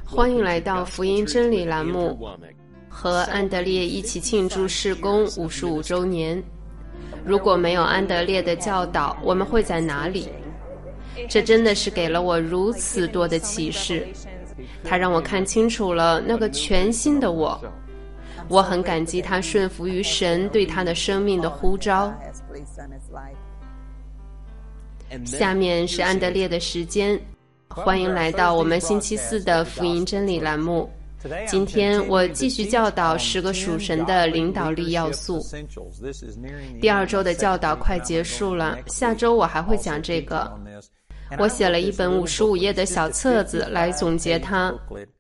欢迎来到福音真理栏目，和安德烈一起庆祝事工55周年。如果没有安德烈的教导，我们会在哪里？这真的是给了我如此多的启示，他让我看清楚了那个全新的我。我很感激他顺服于神对他的生命的呼召。下面是安德烈的时间，欢迎来到我们星期四的福音真理栏目。今天我继续教导10个属神的领导力要素。第2周的教导快结束了，下周我还会讲这个。我写了一本55页的小册子来总结它。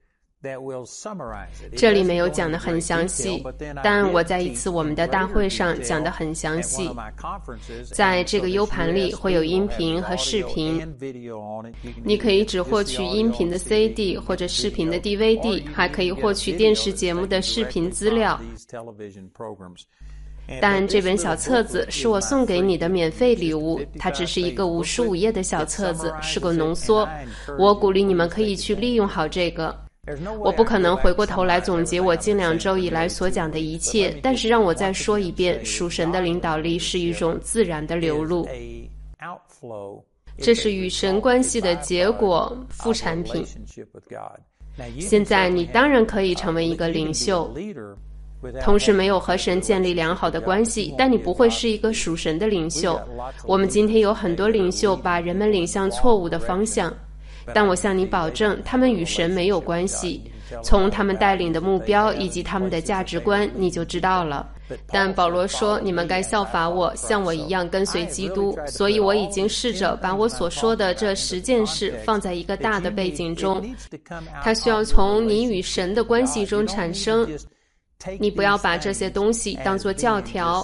这里没有讲得很详细，但我在一次我们的大会上讲得很详细。在这个 U 盘里会有音频和视频，你可以只获取音频的 CD 或者视频的 DVD， 还可以获取电视节目的视频资料。但这本小册子是我送给你的免费礼物，它只是一个55页的小册子，是个浓缩。我鼓励你们可以去利用好这个。我不可能回过头来总结我近2周以来所讲的一切，但是让我再说一遍，属神的领导力是一种自然的流露，这是与神关系的结果副产品。现在你当然可以成为一个领袖，同时没有和神建立良好的关系，但你不会是一个属神的领袖。我们今天有很多领袖把人们领向错误的方向，但我向你保证，他们与神没有关系。从他们带领的目标以及他们的价值观，你就知道了。但保罗说，你们该效法我，像我一样跟随基督。所以我已经试着把我所说的这10件事放在一个大的背景中，它需要从你与神的关系中产生。你不要把这些东西当作教条，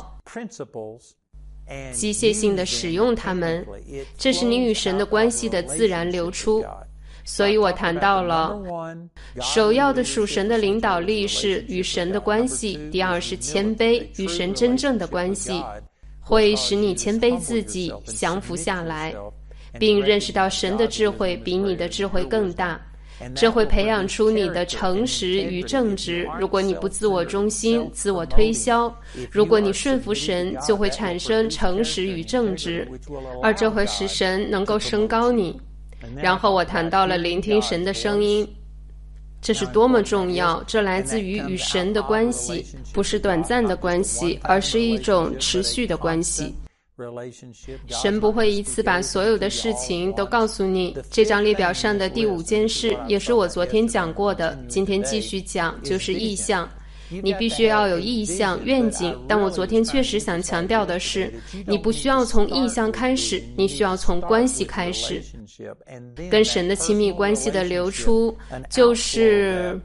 机械性的使用它们，这是你与神的关系的自然流出。所以我谈到了首要的属神的领导力是与神的关系，第2是谦卑，与神真正的关系会使你谦卑自己，降服下来，并认识到神的智慧比你的智慧更大。这会培养出你的诚实与正直。如果你不自我中心、自我推销，如果你顺服神，就会产生诚实与正直，而这会使神能够升高你。然后我谈到了聆听神的声音，这是多么重要，这来自于与神的关系，不是短暂的关系，而是一种持续的关系。神不会一次把所有的事情都告诉你。这张列表上的第5件事也是我昨天讲过的，今天继续讲，就是意向。你必须要有意向、愿景，但我昨天确实想强调的是，你不需要从意向开始，你需要从关系开始。跟神的亲密关系的流出，就是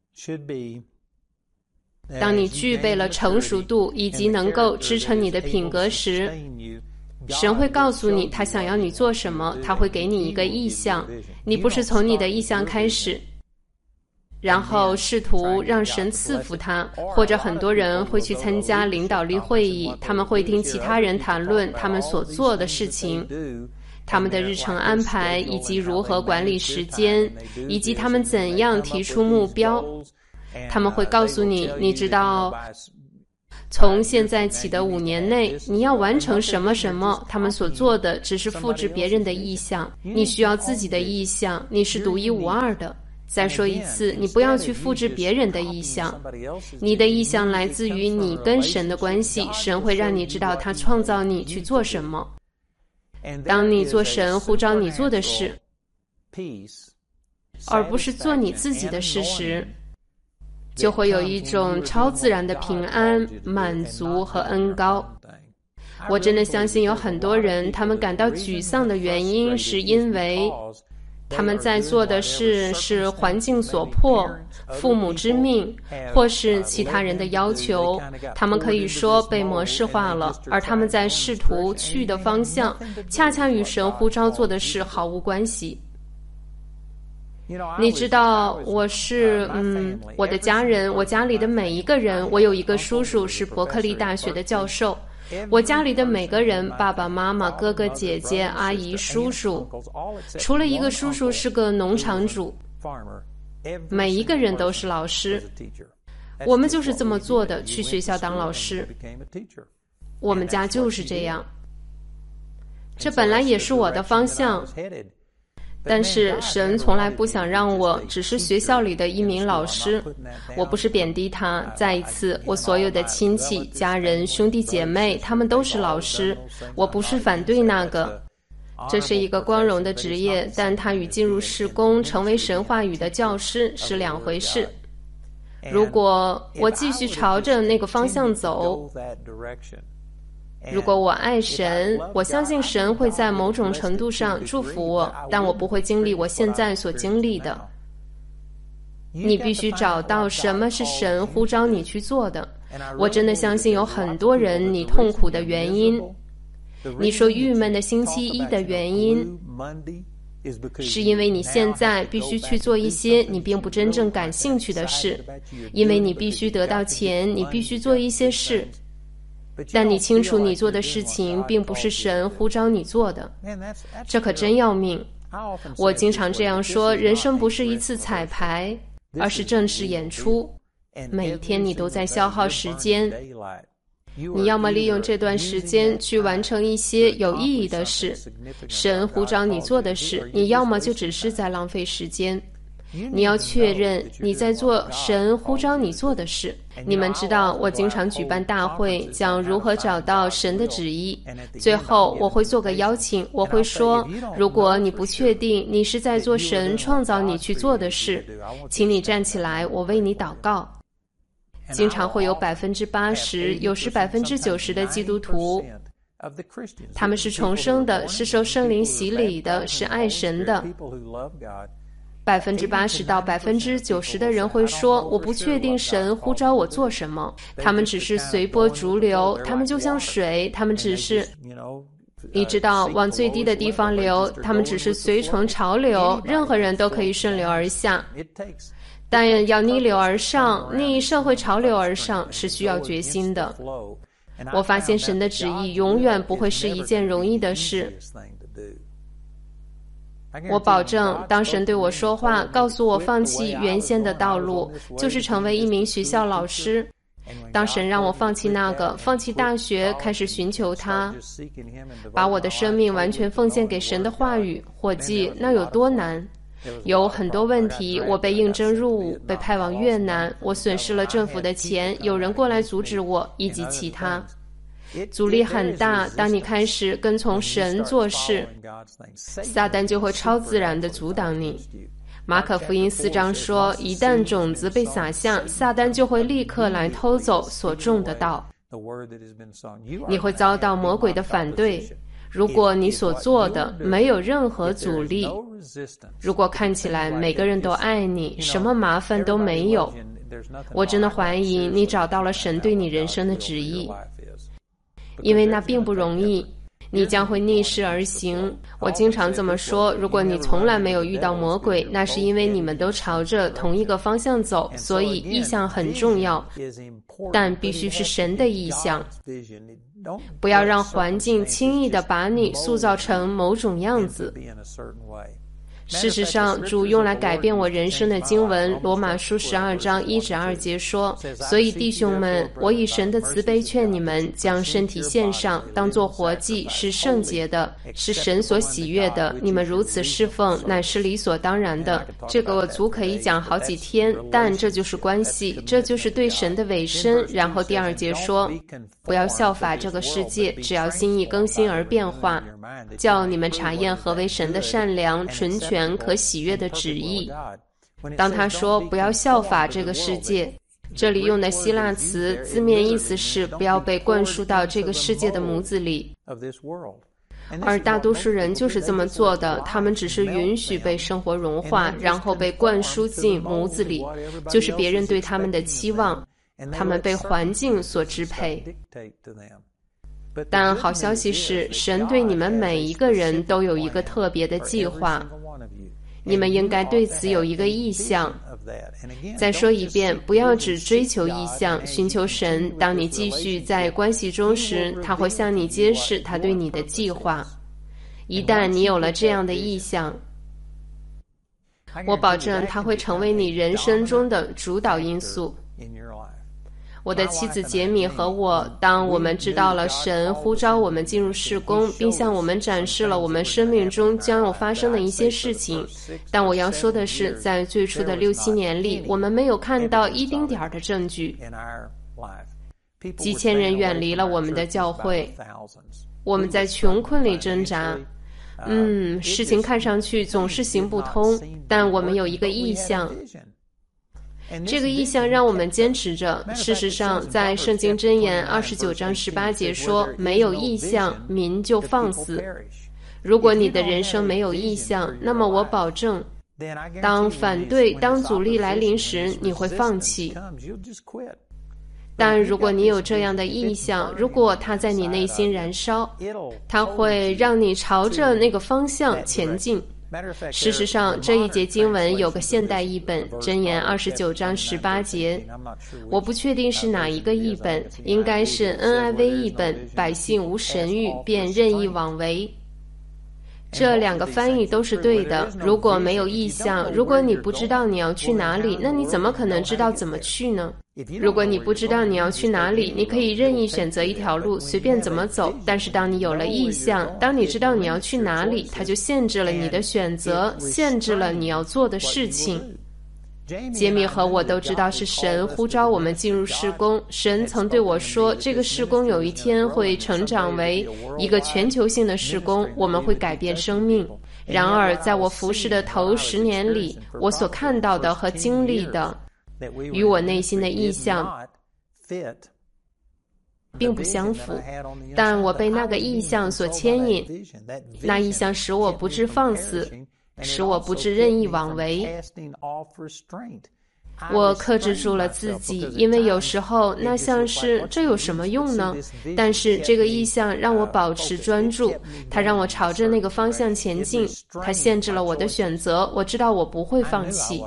当你具备了成熟度以及能够支撑你的品格时，神会告诉你他想要你做什么，他会给你一个意向。你不是从你的意向开始，然后试图让神赐福他。或者很多人会去参加领导力会议，他们会听其他人谈论他们所做的事情，他们的日程安排，以及如何管理时间，以及他们怎样提出目标。他们会告诉你，你知道从现在起的5年内你要完成什么什么，他们所做的只是复制别人的意向，你需要自己的意向，你是独一无二的。再说一次，你不要去复制别人的意向，你的意向来自于你跟神的关系，神会让你知道他创造你去做什么。当你做神呼召你做的事，而不是做你自己的事时，就会有一种超自然的平安、满足和恩膏。我真的相信有很多人，他们感到沮丧的原因是因为他们在做的事是环境所迫、父母之命，或是其他人的要求，他们可以说被模式化了，而他们在试图去的方向恰恰与神呼召做的事毫无关系。你知道，我的家人，我家里的每一个人，我有一个叔叔是伯克利大学的教授，我家里的每个人，爸爸妈妈、哥哥姐姐、阿姨、叔叔，除了一个叔叔是个农场主， 每一个人都是老师。我们就是这么做的，去学校当老师。我们家就是这样。这本来也是我的方向，但是神从来不想让我只是学校里的一名老师。我不是贬低他，再一次，我所有的亲戚、家人、兄弟姐妹，他们都是老师，我不是反对那个。这是一个光荣的职业，但它与进入事工、成为神话语的教师是两回事。如果我继续朝着那个方向走，如果我爱神，我相信神会在某种程度上祝福我，但我不会经历我现在所经历的。你必须找到什么是神呼召你去做的。我真的相信有很多人你痛苦的原因，你说郁闷的星期一的原因，是因为你现在必须去做一些你并不真正感兴趣的事，因为你必须得到钱，你必须做一些事。但你清楚你做的事情并不是神呼召你做的，这可真要命。我经常这样说，人生不是一次彩排，而是正式演出。每一天你都在消耗时间，你要么利用这段时间去完成一些有意义的事，神呼召你做的事，你要么就只是在浪费时间。你要确认你在做神呼召你做的事。你们知道，我经常举办大会，讲如何找到神的旨意。最后我会做个邀请，我会说，如果你不确定你是在做神创造你去做的事，请你站起来，我为你祷告。经常会有80%，有时90%的基督徒，他们是重生的，是受圣灵洗礼的，是爱神的。80%到90%的人会说，我不确定神呼召我做什么。他们只是随波逐流，他们就像水，他们只是，你知道，往最低的地方流，他们只是随从潮流，任何人都可以顺流而下。但要逆流而上，逆社会潮流而上，是需要决心的。我发现神的旨意永远不会是一件容易的事。我保证，当神对我说话，告诉我放弃原先的道路，就是成为一名学校老师。当神让我放弃那个，放弃大学，开始寻求他，把我的生命完全奉献给神的话语，伙计，那有多难？有很多问题，我被应征入伍，被派往越南，我损失了政府的钱，有人过来阻止我，以及其他。阻力很大，当你开始跟从神做事，撒旦就会超自然地阻挡你。马可福音4章说，一旦种子被撒下，撒旦就会立刻来偷走所种的道。你会遭到魔鬼的反对。如果你所做的没有任何阻力，如果看起来每个人都爱你，什么麻烦都没有，我真的怀疑你找到了神对你人生的旨意。因为那并不容易，你将会逆势而行。我经常这么说，如果你从来没有遇到魔鬼，那是因为你们都朝着同一个方向走，所以意向很重要，但必须是神的意向。不要让环境轻易地把你塑造成某种样子。事实上，主用来改变我人生的经文，罗马书12章1至2节说，所以弟兄们，我以神的慈悲劝你们，将身体献上，当作活祭，是圣洁的，是神所喜悦的。你们如此侍奉，乃是理所当然的。这个我足可以讲好几天，但这就是关系，这就是对神的委身。然后第2节说，不要效法这个世界，只要心意更新而变化，叫你们查验何为神的善良、纯全、可喜悦的旨意。当他说不要效法这个世界，这里用的希腊词字面意思是不要被灌输到这个世界的模子里，而大多数人就是这么做的，他们只是允许被生活融化，然后被灌输进模子里，就是别人对他们的期望，他们被环境所支配。但好消息是，神对你们每一个人都有一个特别的计划，你们应该对此有一个意向。再说一遍，不要只追求意向，寻求神。当你继续在关系中时，他会向你揭示他对你的计划。一旦你有了这样的意向， 我保证它会成为你人生中的主导因素。我的妻子杰米和我，当我们知道了神呼召我们进入事工，并向我们展示了我们生命中将要发生的一些事情，但我要说的是，在最初的6、7年里，我们没有看到一丁点儿的证据。几千人远离了我们的教会，我们在穷困里挣扎。事情看上去总是行不通，但我们有一个意向。这个意向让我们坚持着。事实上，在圣经箴言29章18节说，没有意向，民就放肆。如果你的人生没有意向，那么我保证，当反对、当阻力来临时，你会放弃。但如果你有这样的意向，如果它在你内心燃烧，它会让你朝着那个方向前进。事实上，这一节经文有个现代译本，箴言29章18节，我不确定是哪一个译本，应该是 NIV 译本，百姓无神谕，便任意妄为。这两个翻译都是对的。如果没有意向，如果你不知道你要去哪里，那你怎么可能知道怎么去呢？如果你不知道你要去哪里，你可以任意选择一条路，随便怎么走。但是当你有了意向，当你知道你要去哪里，它就限制了你的选择，限制了你要做的事情。杰米和我都知道是神呼召我们进入事工。神曾对我说，这个事工有一天会成长为一个全球性的事工，我们会改变生命。然而在我服侍的头10年里，我所看到的和经历的与我内心的意向并不相符，但我被那个意向所牵引，那意向使我不致放肆，使我不致任意妄为。我克制住了自己，因为有时候那像是这有什么用呢？但是这个意向让我保持专注，它让我朝着那个方向前进，它限制了我的选择，我知道我不会放弃。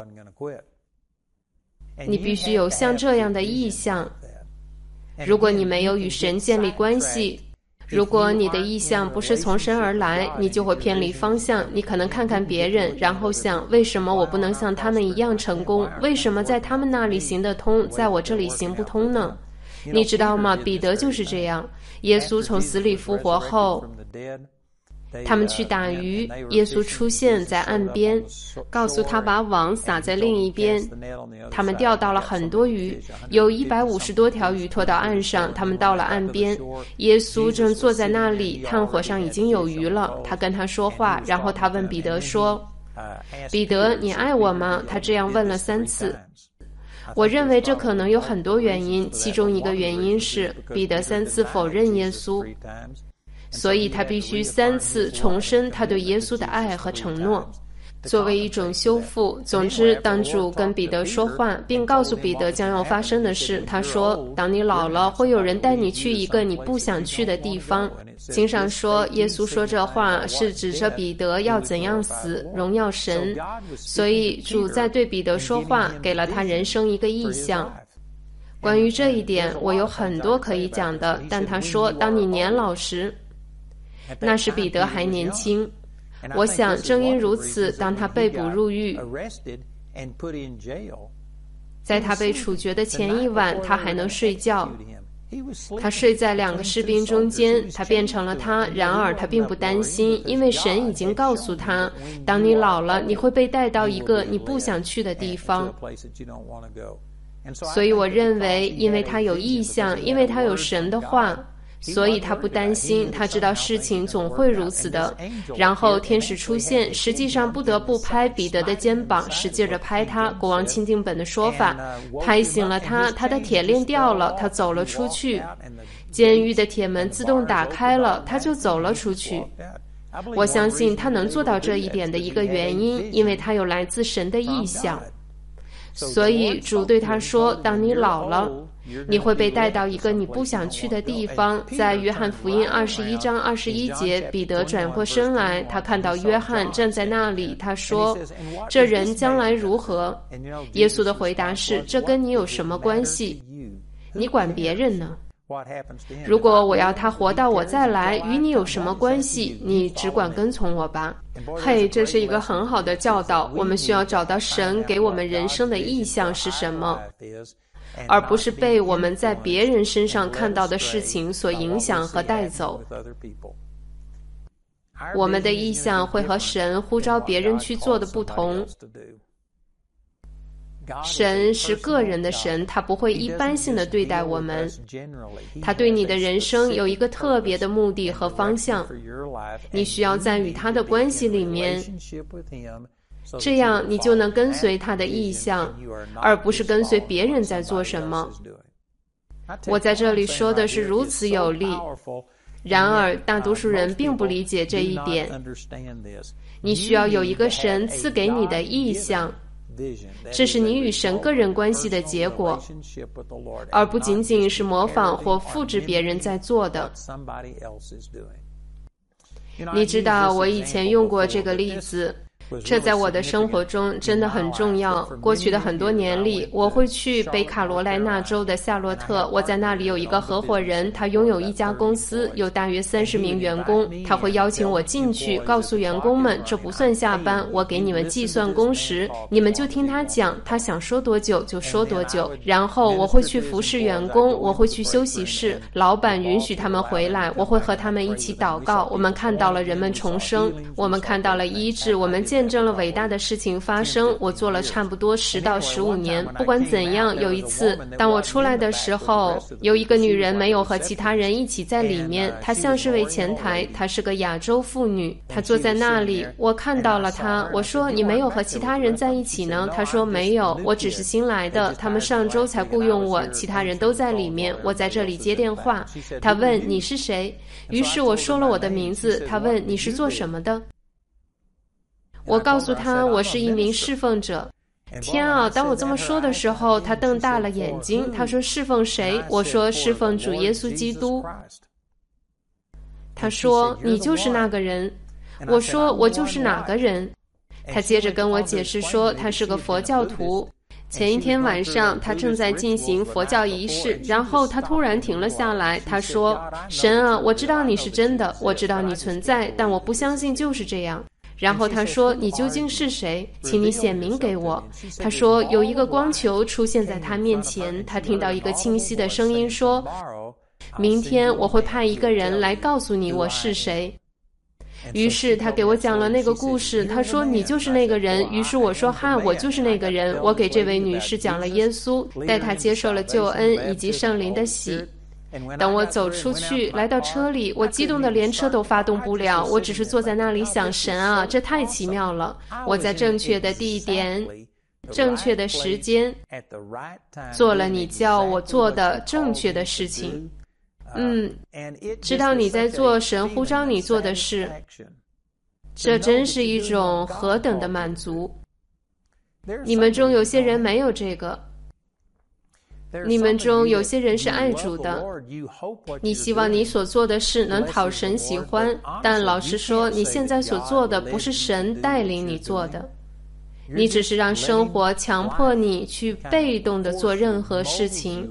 你必须有像这样的意向。如果你没有与神建立关系，如果你的意向不是从神而来，你就会偏离方向。你可能看看别人，然后想，为什么我不能像他们一样成功？为什么在他们那里行得通，在我这里行不通呢？你知道吗？彼得就是这样。耶稣从死里复活后，他们去打鱼，耶稣出现在岸边，告诉他把网撒在另一边。他们钓到了很多鱼，有150多条鱼拖到岸上。他们到了岸边，耶稣正坐在那里，炭火上已经有鱼了。他跟他说话，然后他问彼得说，彼得，你爱我吗？他这样问了3次。我认为这可能有很多原因，其中一个原因是彼得3次否认耶稣，所以他必须3次重申他对耶稣的爱和承诺，作为一种修复。总之，当主跟彼得说话，并告诉彼得将要发生的事，他说，当你老了，会有人带你去一个你不想去的地方。经上说，耶稣说这话是指着彼得要怎样死，荣耀神。所以主在对彼得说话，给了他人生一个意向。关于这一点，我有很多可以讲的，但他说，当你年老时，那时彼得还年轻。我想正因如此，当他被捕入狱，在他被处决的前一晚，他还能睡觉。他睡在2个士兵中间，他变成了他。然而他并不担心，因为神已经告诉他，当你老了，你会被带到一个你不想去的地方。所以我认为，因为他有意向，因为他有神的话，所以他不担心，他知道事情总会如此的。然后天使出现，实际上不得不拍彼得的肩膀，使劲地拍他。国王钦定本的说法，拍醒了他，他的铁链掉了，他走了出去。监狱的铁门自动打开了，他就走了出去。我相信他能做到这一点的一个原因，因为他有来自神的意向。所以主对他说，当你老了，你会被带到一个你不想去的地方。在约翰福音21章21节，彼得转过身来，他看到约翰站在那里，他说，这人将来如何？耶稣的回答是，这跟你有什么关系？你管别人呢？ 如果我要他活到我再来，与你有什么关系？你只管跟从我吧。嘿，这是一个很好的教导。我们需要找到神给我们人生的意向是什么，而不是被我们在别人身上看到的事情所影响和带走。我们的意向会和神呼召别人去做的不同。神是个人的神，他不会一般性的对待我们，他对你的人生有一个特别的目的和方向，你需要在与他的关系里面，这样你就能跟随他的意向，而不是跟随别人在做什么。我在这里说的是如此有力，然而大多数人并不理解这一点。你需要有一个神赐给你的意向，这是你与神个人关系的结果，而不仅仅是模仿或复制别人在做的。你知道我以前用过这个例子，这在我的生活中真的很重要。过去的很多年里，我会去北卡罗来纳州的夏洛特，我在那里有一个合伙人，他拥有一家公司，有大约30名员工。他会邀请我进去，告诉员工们，这不算下班，我给你们计算工时，你们就听他讲，他想说多久就说多久。然后我会去服侍员工，我会去休息室，老板允许他们回来，我会和他们一起祷告。我们看到了人们重生，我们看到了医治，我们见证了伟大的事情发生。我做了差不多10到15年。不管怎样，有一次当我出来的时候，有一个女人没有和其他人一起在里面，她像是位前台，她是个亚洲妇女，她坐在那里，我看到了她。我说，你没有和其他人在一起呢？她说，没有，我只是新来的，他们上周才雇佣我，其他人都在里面，我在这里接电话。她问，你是谁？于是我说了我的名字。她问，你是做什么的？我告诉他，我是一名侍奉者。天啊，当我这么说的时候，他瞪大了眼睛，他说，侍奉谁？我说，侍奉主耶稣基督。他说，你就是那个人。我说，我就是哪个人？他接着跟我解释说，他是个佛教徒。前一天晚上，他正在进行佛教仪式，然后他突然停了下来。他说，神啊，我知道你是真的，我知道你存在，但我不相信就是这样。然后他说，你究竟是谁？请你显明给我。他说，有一个光球出现在他面前，他听到一个清晰的声音说，明天我会派一个人来告诉你我是谁。于是他给我讲了那个故事，他说，你就是那个人。于是我说，哈，我就是那个人。我给这位女士讲了耶稣，带她接受了救恩以及圣灵的洗。等我走出去来到车里，我激动的连车都发动不了，我只是坐在那里想，神啊，这太奇妙了，我在正确的地点，正确的时间，做了你叫我做的正确的事情。知道你在做神呼召你做的事，这真是一种何等的满足。你们中有些人没有这个，你们中有些人是爱主的，你希望你所做的事能讨神喜欢，但老实说，你现在所做的不是神带领你做的，你只是让生活强迫你去被动地做任何事情。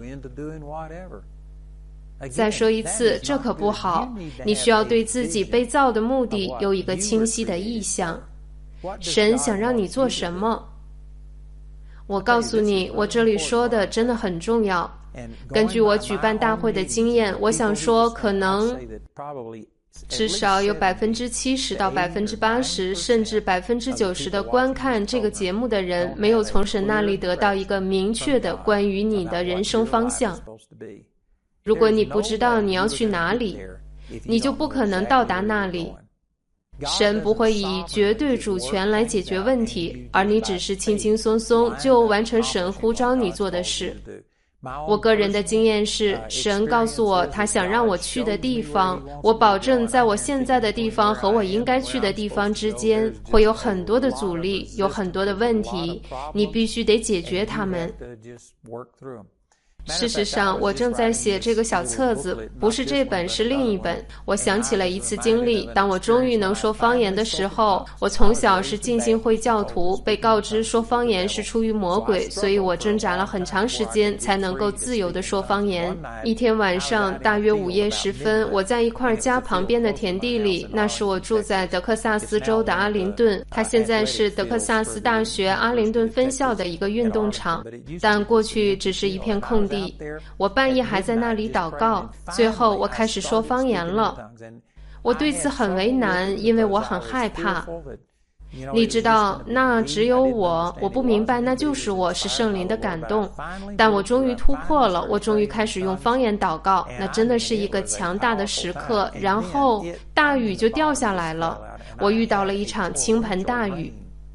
再说一次，这可不好，你需要对自己被造的目的有一个清晰的意向。神想让你做什么？我告诉你，我这里说的真的很重要。根据我举办大会的经验，我想说，可能至少有70%到80%，甚至90%的观看这个节目的人，没有从神那里得到一个明确的关于你的人生方向。如果你不知道你要去哪里，你就不可能到达那里。神不会以绝对主权来解决问题，而你只是轻轻松松就完成神呼召你做的事。我个人的经验是，神告诉我他想让我去的地方，我保证在我现在的地方和我应该去的地方之间会有很多的阻力，有很多的问题，你必须得解决它们。 事实上，我正在写这个小册子，不是这本，是另一本。我想起了一次经历，当我终于能说方言的时候，我从小是浸信会教徒，被告知说方言是出于魔鬼，所以我挣扎了很长时间才能够自由地说方言。一天晚上，大约午夜时分，我在一块家旁边的田地里，那是我住在德克萨斯州的阿灵顿，它现在是德克萨斯大学阿灵顿分校的一个运动场，但过去只是一片空地。我半夜还在那里祷告，最后我开始说方言了。我对此很为难，因为我很害怕。你知道，那只有我不明白那就是我，是圣灵的感动。但我终于突破了，我终于开始用方言祷告，那真的是一个强大的时刻。然后大雨就掉下来了，我遇到了一场倾盆大雨。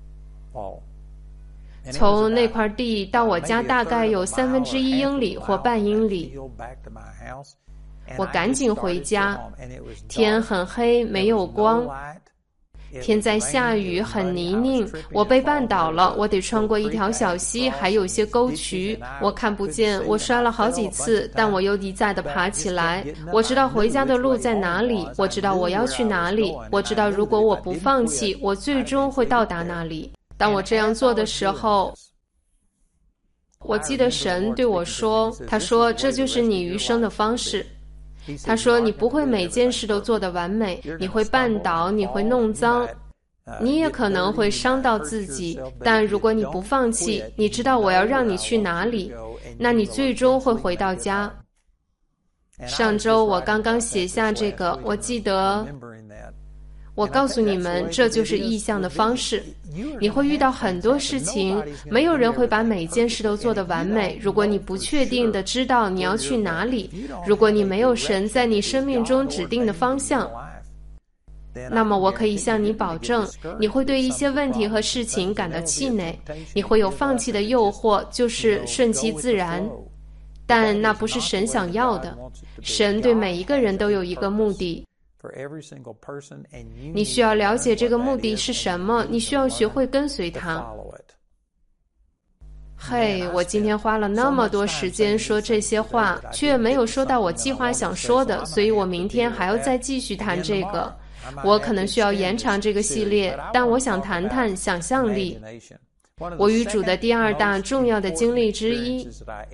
从那块地到我家大概有1/3英里或半英里。我赶紧回家，天很黑，没有光，天在下雨，很泥泞，我被绊倒了，我得穿过一条小溪，还有些沟渠，我看不见，我摔了好几次，但我又一再地爬起来。我知道回家的路在哪里，我知道我要去哪里，我知道如果我不放弃，我最终会到达那里。当我这样做的时候，我记得神对我说，他说这就是你余生的方式。他说你不会每件事都做得完美，你会绊倒，你会弄脏，你也可能会伤到自己，但如果你不放弃，你知道我要让你去哪里，那你最终会回到家。上周我刚刚写下这个，我记得我告诉你们，这就是意象的方式。你会遇到很多事情，没有人会把每件事都做得完美。如果你不确定地知道你要去哪里，如果你没有神在你生命中指定的方向，那么我可以向你保证，你会对一些问题和事情感到气馁，你会有放弃的诱惑，就是顺其自然。但那不是神想要的，神对每一个人都有一个目的。你需要了解这个目的是什么，你需要学会跟随它。嘿，我今天花了那么多时间说这些话，却没有说到我计划想说的，所以我明天还要再继续谈这个。我可能需要延长这个系列，但我想谈谈想象力。我与主的第二大重要的经历之一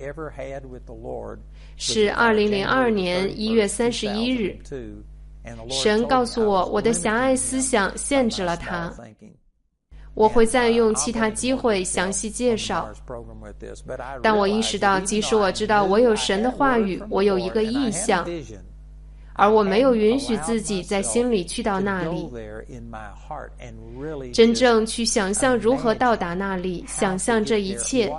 是2002年1月31日。神告诉我，我的狭隘思想限制了它。我会再用其他机会详细介绍。但我意识到，即使我知道我有神的话语，我有一个意向，而我没有允许自己在心里去到那里，真正去想象如何到达那里，想象这一切。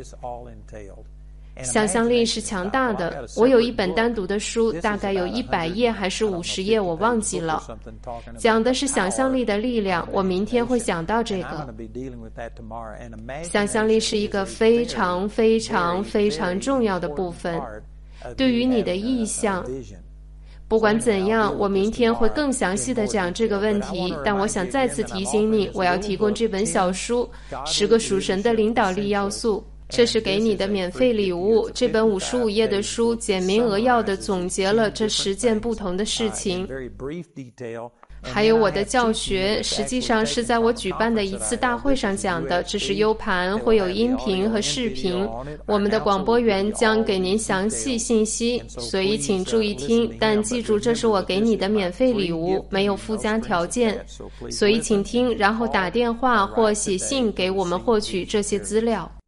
想象力是强大的。我有一本单独的书，大概有100页还是50页，我忘记了，讲的是想象力的力量。我明天会讲到这个。想象力是一个非常非常非常重要的部分，对于你的意向。不管怎样，我明天会更详细地讲这个问题，但我想再次提醒你，我要提供这本小书10个属神的领导力要素。这是给你的免费礼物。这本55页的书简明扼要地总结了这10件不同的事情，还有我的教学，实际上是在我举办的一次大会上讲的，这是 U 盘，会有音频和视频，我们的广播员将给您详细信息，所以请注意听，但记住这是我给你的免费礼物，没有附加条件，所以请听，然后打电话或写信给我们获取这些资料。